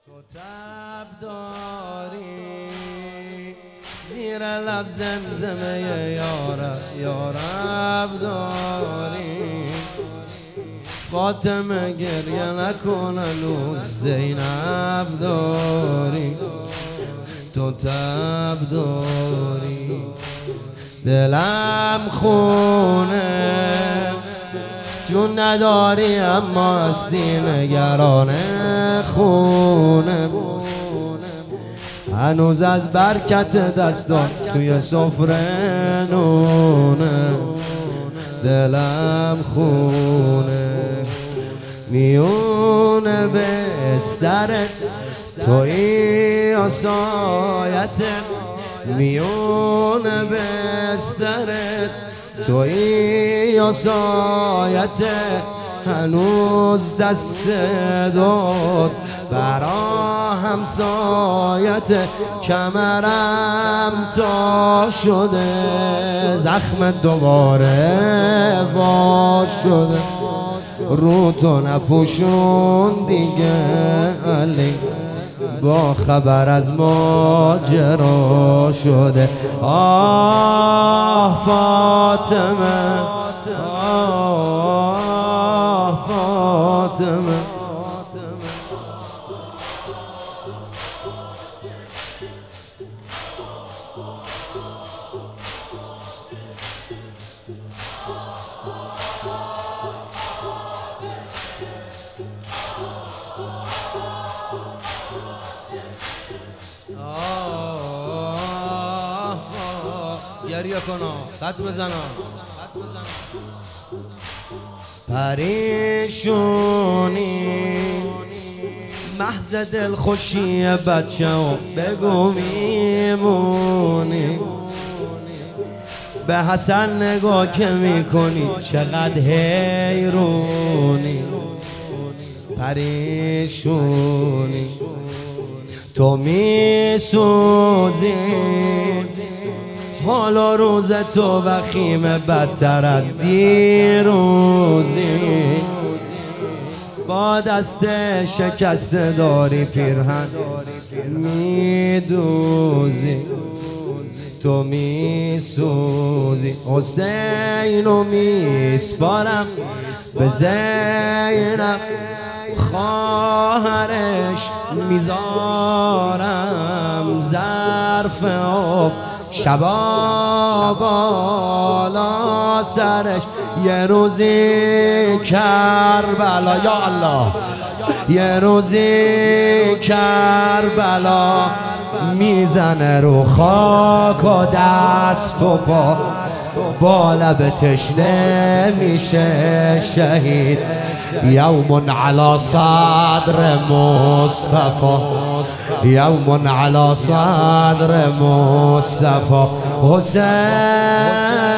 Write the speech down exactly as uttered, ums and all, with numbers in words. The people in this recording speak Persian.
تو تب داری زیر لب زمزمه یارب یارب داری فاطمه گریه نکن هنوز زینب داری تو تب داری دلم خونه جون نداری اما هستی نگران خونه هنوز از برکت دستان توی سفره نونه دلم خونه میونه بسترت توی آسایت میونه بسترت توی آسایت هنوز دست داد برا همسایت کمرم تا شده زخم دوباره باز شده رو تو نپوشون دیگه علی با خبر از ماجرا شده آه فاطمه آه فاطمه گریه کنم خط بزنم پریشونی محض دلخوشی بچه و بگو میمونی به حسن نگاه که میکنی چقدر حیرونی پریشونی تو میسوزی حالا روز تو وخیم بدتر از دیروزی با دست شکسته داری پیرهن میدوزی تو میسوزی حسینو میسپارم به زینب خواهرش میذارم ظرف آب شبا بالا سرش یه روزی کربلا یا الله یه روزی کربلا میزنه رو خاک و دست و پا با لب تشنه میشه شهید یوم علی صدر مصطفی یوم علی صدر مصطفی حسین